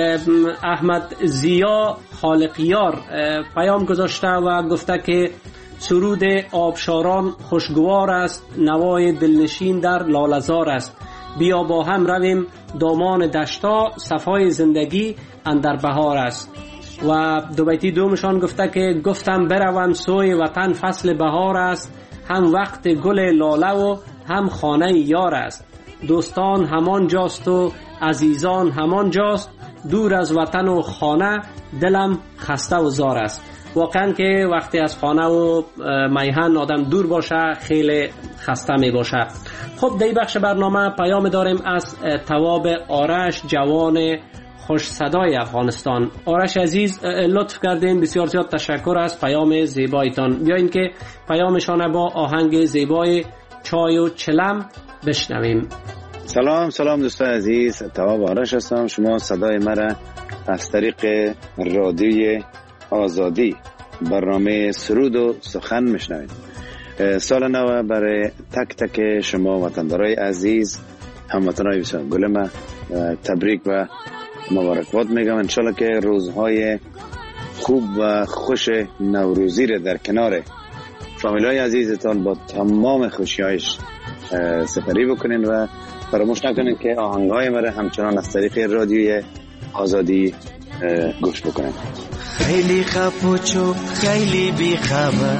S5: احمد زیا خالقیار پیام گذاشته و گفته که سرود آبشاران خوشگوار است، نوای دلنشین در لاله‌زار است. بیا با هم رویم دامان دشتا، صفای زندگی اندر بهار است. و دو بیتی دومشان گفته که گفتم بروم سوی وطن، فصل بهار است، هم وقت گل لاله و هم خانه یار است. دوستان همان جاست و عزیزان همان جاست، دور از وطن و خانه دلم خسته و زار است. واقعا که وقتی از خانه و میهن آدم دور باشه خیلی خسته می باشه. خب در بخش برنامه پیام داریم از تواب آرش، جوان خوش صدای افغانستان. آرش عزیز لطف کردین، بسیار زیاد تشکر از پیام زیبایتان. بیاین که پیامشان با آهنگ زیبای چای و چلم بشنویم.
S20: سلام دوستان عزیز، تواب آرش هستم. شما صدای مرا از طریق رادیوی آزادی برنامه سرود و سخن میشنوید. سال نو برای تک تک شما وطندارای عزیز، هموطنای بسیار گلم تبریک و مبارکباد میگم. انشالله که روزهای خوب و خوش نوروزی را در کنار فامیلای عزیزتان با تمام خوشی‌هایش سپری بکنین و فراموش نکنین که آهنگای مرا همچنان از طریق رادیوی آزادی گوش بکنین.
S16: خیلی خفوچو خیلی بیخبر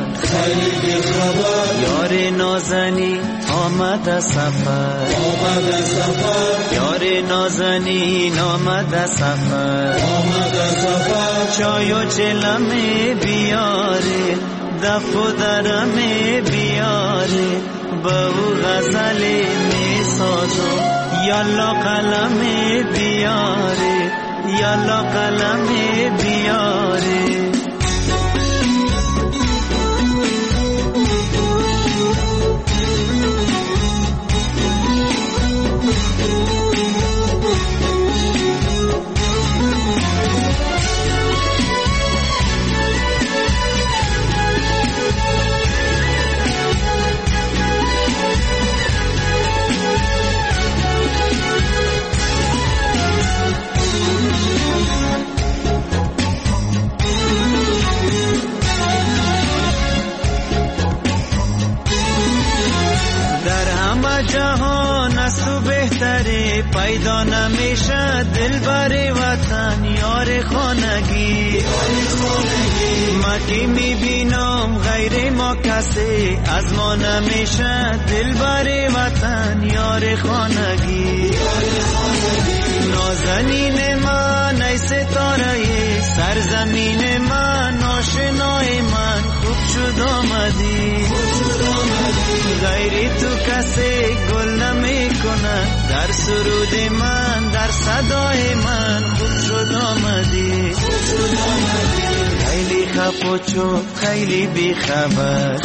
S16: یار نازنی آمد سفر یار نازنین آمد سفر چای و چلمه بیاره دف و درمه بیاره بهو غزل می سازو یالا قلم بیاره یالا قلم بیاره. جهان از تو بهتره پیدا نمیشه دلبر وطن یار خانگی ما که میبینم غیر ما کسی از ما نمیشه دلبر وطن یار خانگی نازنین من ای ستاره سرزمین من آشنای من خوب شد آمدی غیری تو کسی گل نمی کنه در سرود من در صدای من خوب شد آمدی خیلی خفوچو خیلی بیخبر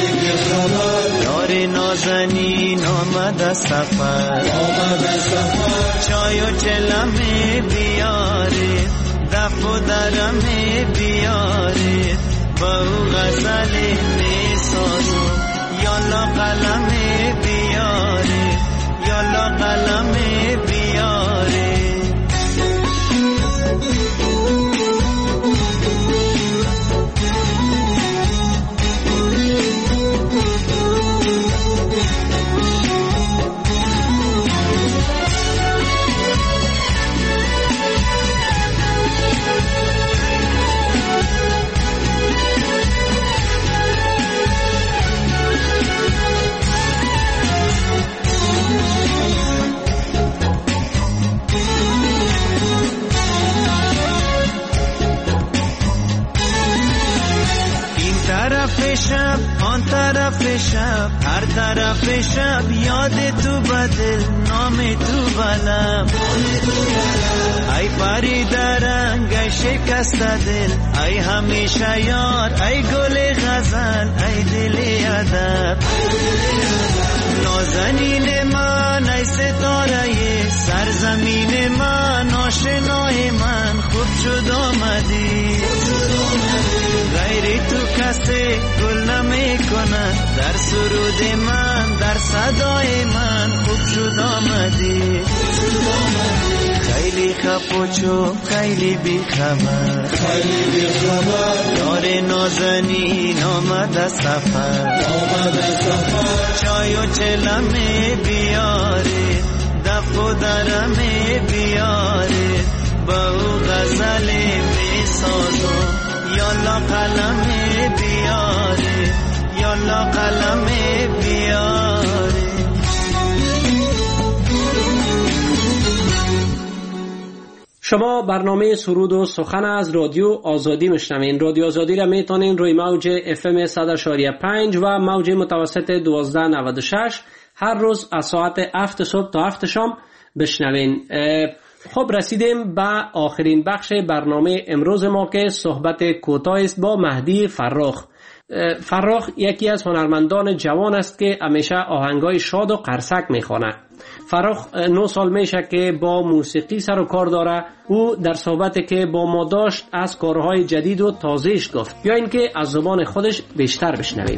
S16: یار نازنین آمد سفر چای و چلمه بیاره دف و درمه بیاره بهو غزل می سازو یالا قلم بیاره یالا قلم بیاره. شب آن طرف شب هر طرف شب یاد تو بدل نام تو بلم ای پرید رنگ ای شکست دل ای همیشه یار ای گل غزل ای دل ادب نازنین من ای ستاره سرزمین من آشنای من خوب شد آمدی غیری تو کسی گل نمی کنه در سرود من در صدای من خوب شد آمدی خیلی خفوچو خیلی بیخبر یار نازنین آمد سفر چای و چلمه بیاره دف و درمه بیاره بهو غزل می سازو یالا قلم بیاره یالا قلم بیاره.
S5: شما برنامه سرود و سخن از رادیو آزادی میشنوین. رادیو آزادی را میتونین روی موج FM 100.5 و موج متوسط 1296 هر روز از ساعت 7 صبح تا 7 شام بشنوین. خب رسیدیم به آخرین بخش برنامه امروز ما که صحبت کوتاه است با مهدی فراخ. فراخ یکی از هنرمندان جوان است که همیشه آهنگای شاد و قرصک میخوانه. فراخ 9 سال میشه که با موسیقی سر و کار داره. او در صحبتی که با ما داشت از کارهای جدید و تازهش گفت. یا اینکه از زبان خودش بیشتر بشنوید.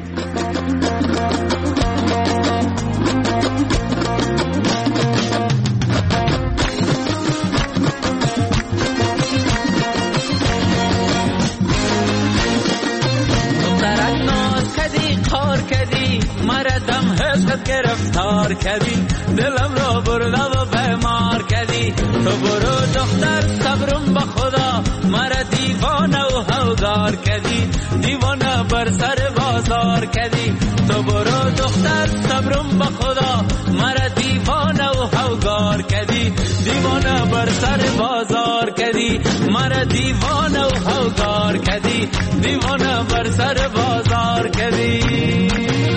S16: گرفتار کردی دلم را برده و بیمار کردی تو برو دختر صبرم به خدا مرا دیوانه و هوگار کردی دیوانه بر سر بازار کردی تو برو دختر صبرم به خدا مرا دیوانه و هوگار کردی دیوانه بر سر بازار کردی مرا دیوانه و هوگار کردی دیوانه بر سر بازار کردی.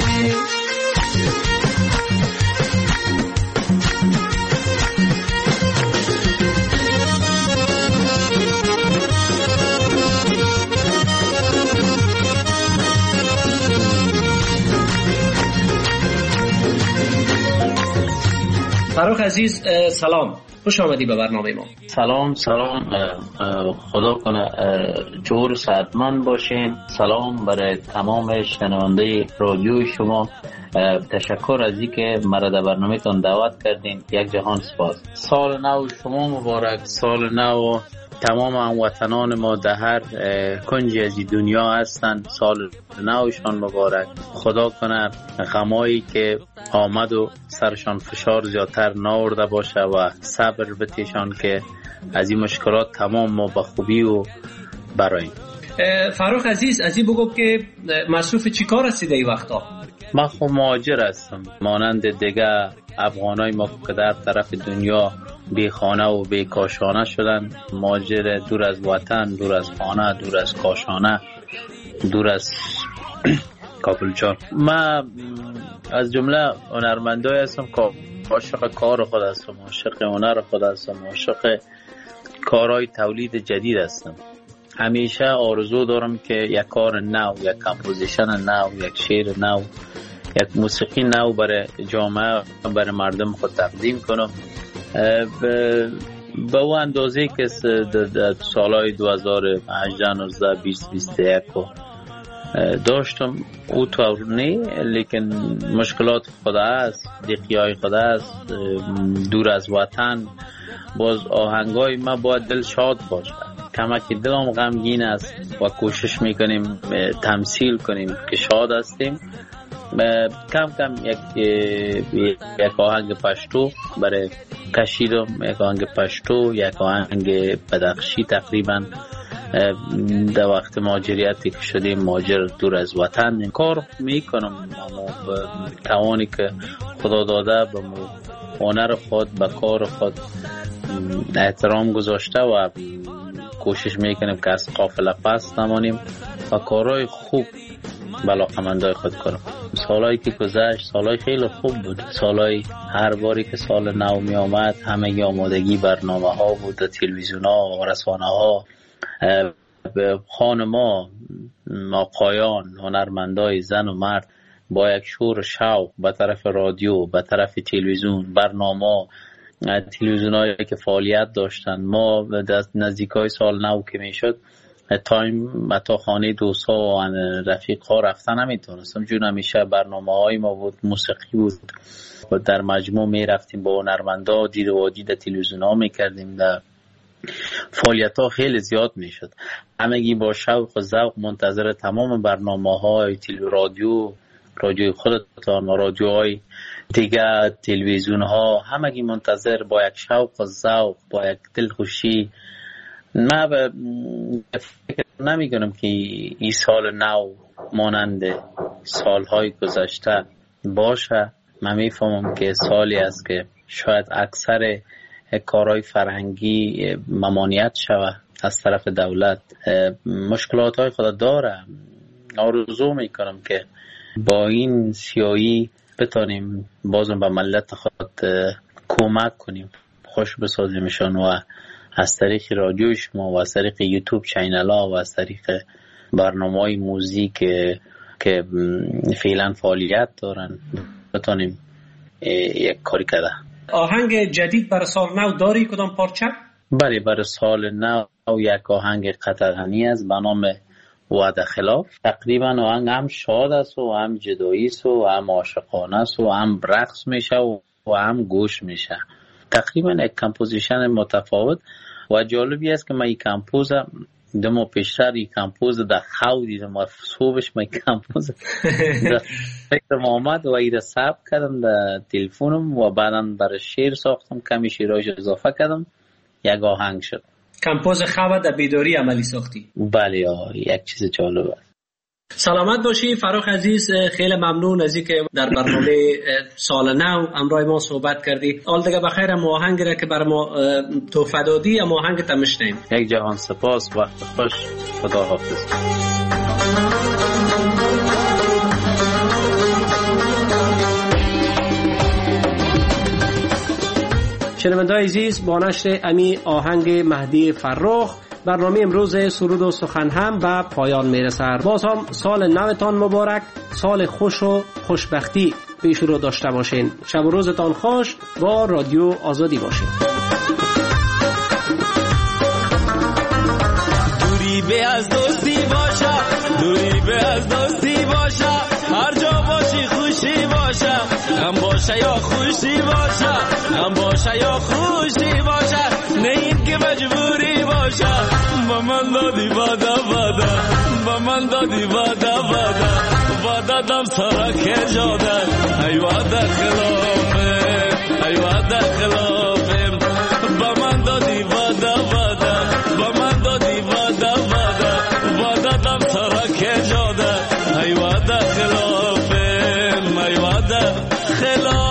S5: فراخ عزیز سلام، خوش آمدی به برنامه ما.
S21: سلام خدا کنه جور صحتمند باشین. سلام برای تمام شنونده رادیو شما. تشکر از اینکه مرا در برنامه تان دعوت کردین. یک جهان سپاس. سال نو شما مبارک. سال نو تمام هموطنان ما در هر کنجی از دنیا هستند. سال نوشان مبارک. خدا کنه غمایی که آمد و سرشان فشار زیادتر نآورده باشه و صبر بتیشان که از این مشکلات تمام ما به خوبی و براییم.
S5: فراخ عزیز از این بگو که مصروف چی کار هستی در این وقتا؟
S21: من خب مهاجر هستم مانند دیگه افغانای ما که در طرف دنیا بی خانه و بی کاشانه شدن. مهاجر دور از وطن، دور از خانه، دور از کاشانه، دور از کابل جان. من از جمله هنرمندای هستم که عاشق کار خود هستم، عاشق هنر خود هستم، عاشق کارهای تولید جدید هستم. همیشه آرزو دارم که یک کار نو، یک کمپوزیشن نو، یک شعر نو، یک موسیقی نو برای جامعه، برای مردم خود تقدیم کنم. به اون اندازه که سالهای 2018 19 20 21 داشتم او طور نی، لیکن مشکلات خدا است، دیقیای خدا است، دور از وطن. باز آهنگای ما باید دل شاد باشه. کمکی دلم غمگین است و کوشش میکنیم تمثیل کنیم که شاد هستیم. کم کم یک آهنگ پشتو برای کشیدم، یک آهنگ پشتو، یک آهنگ بدخشی. تقریبا در وقت مهاجریتی که شدیم مهاجر دور از وطن کار میکنم. اما توانی که خدا داده به هنر خود، به کار خود احترام گذاشته و کوشش میکنیم که از قافله پس نمانیم و کارهای خوب علاقه‌مندای خود کنم. سالایی که گذشت سالای خیلی خوب بود. سالای هر باری که سال نو می آمد همه آمادگی برنامه ها بود، تلویزیون ها، رسانه ها، خانما، آقایان، هنرمندای زن و مرد با یک شور شوق به طرف رادیو، به طرف تلویزیون، برنامه تلویزیون هایی که فعالیت داشتن. ما نزدیکای سال نو که می شد تایم تا خانه دوستا و رفیق ها رفتن نمیتونستم، چون همیشه برنامه های ما بود، موسیقی بود و در مجموع می رفتیم با هنرمندا دید و دید تلویزیون ها می کردیم. در فعالیت ها خیلی زیاد می شد. همگی با شوق و ذوق منتظر تمام برنامه های رادیوی خودتان و رادیوهای دیگه، تلویزیون ها، همگی منتظر با یک شوق و ذوق، با یک دلخوشی. من فکر نمی کنم که این سال نو مانند سالهای گذشته باشه. من می فهمم که سالی است که شاید اکثر کارهای فرهنگی ممانعت شود از طرف دولت. مشکلات های خود داره. آرزو می کنم که با این سیایی بتانیم بازم به ملت خود کمک کنیم. خوش بسازیمشان و از طریق رادیو شما و از طریق یوتیوب چینل ها و از طریق برنامه‌های موزیک که فعلا فعالیت دارن بتونیم یک کاری کرده.
S5: آهنگ جدید برای سال نو داری کدام پارچه؟
S21: بله، برای سال نو یک آهنگ قطعی است به نام وعده خلاف. تقریبا آهنگ هم شاد است و هم جدایی است و هم عاشقانه است و هم رقص میشه و هم گوش میشه. تقریبا یک کمپوزیشن متفاوت و جالبی است که من این کمپوز دمو پیشتر این کمپوز در خو دیدم و صبحش من کمپوز در فکر آمد و این را ثبت کردم در تلفنم و بعدا برای شعر ساختم، کمی شعرهاش اضافه کردم، یک آهنگ شد.
S5: کمپوز خو در بیداری عملی ساختی؟
S21: بله، یک چیز جالب است.
S5: سلامت باشی فراخ عزیز، خیلی ممنون از اینکه در برنامه سال نو همراه ما صحبت کردی. حال دیگه بخیر، هم آهنگ را که بر ما تحفه دادی هم آهنگ تا میشنیم.
S21: یک جهان سپاس، وقت خوش، خدا حافظ.
S5: شنونده‌های عزیز، با نشر امی آهنگ مهدی فرخ برنامه امروز سرود و سخن هم به پایان میرسد. باز هم سال نوتان مبارک، سال خوش و خوشبختی پیش رو داشته باشین. شب و روزتان خوش، با رادیو آزادی باشین.
S16: دوری به از دوستی باشه، دوری به از دوستی باشه، هر جا باشی خوشی باشه، هم باشه یا خوشی باشه، هم باشه یا خوشی باشه، نه این که مجبوری باشه. با من دادی وعده وعده، با من دادی وعده وعده، وعده دم سرک جاده، ای وعده خلافه، ای وعده خلافه. با من دادی وعده وعده، با من دادی وعده وعده، وعده دم سرک جاده، ای وعده خلافه، ای وعده خلافه.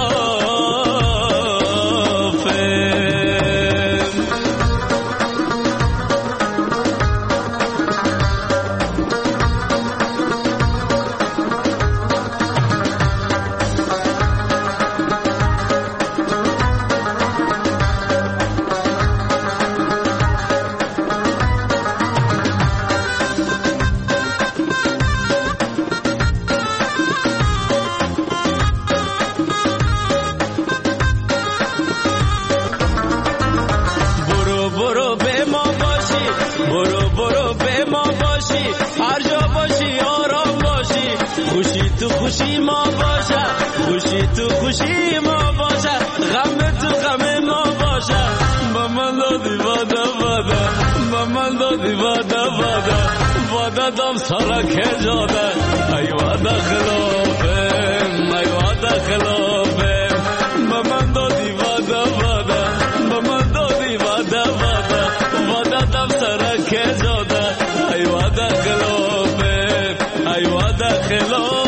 S16: خوشی ما باشه، خوشی تو خوشی ما باشه، غم تو غم ما باشه. با من دادی وعده وعده، با من دادی وعده وعده، وعده دم سرک جاده، ای وعده خلافه، ای وعده خلافه. با من دادی وعده وعده، با من دادی وعده وعده، وعده دم سرک جاده، ای وعده خلافه، ای وعده خلافه.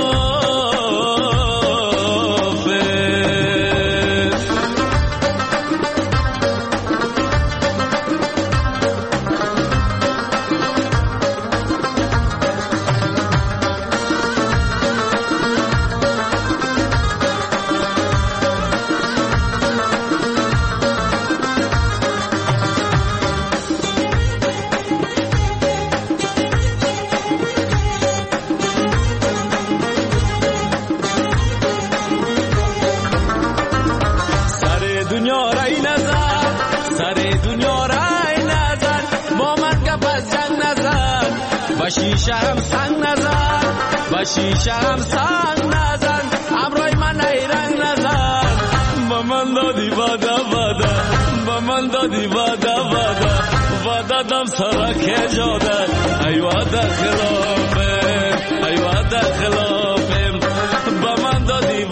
S16: شیشه هم سنگ نزن، با شیشه هم سنگ نزن، امروی من ایرنگ نزن. با من دادی وعده وعده، با من دادی وعده وعده، وعده دم سرک جاده، ای وعده خلافه، ای وعده خلافه. با من دادی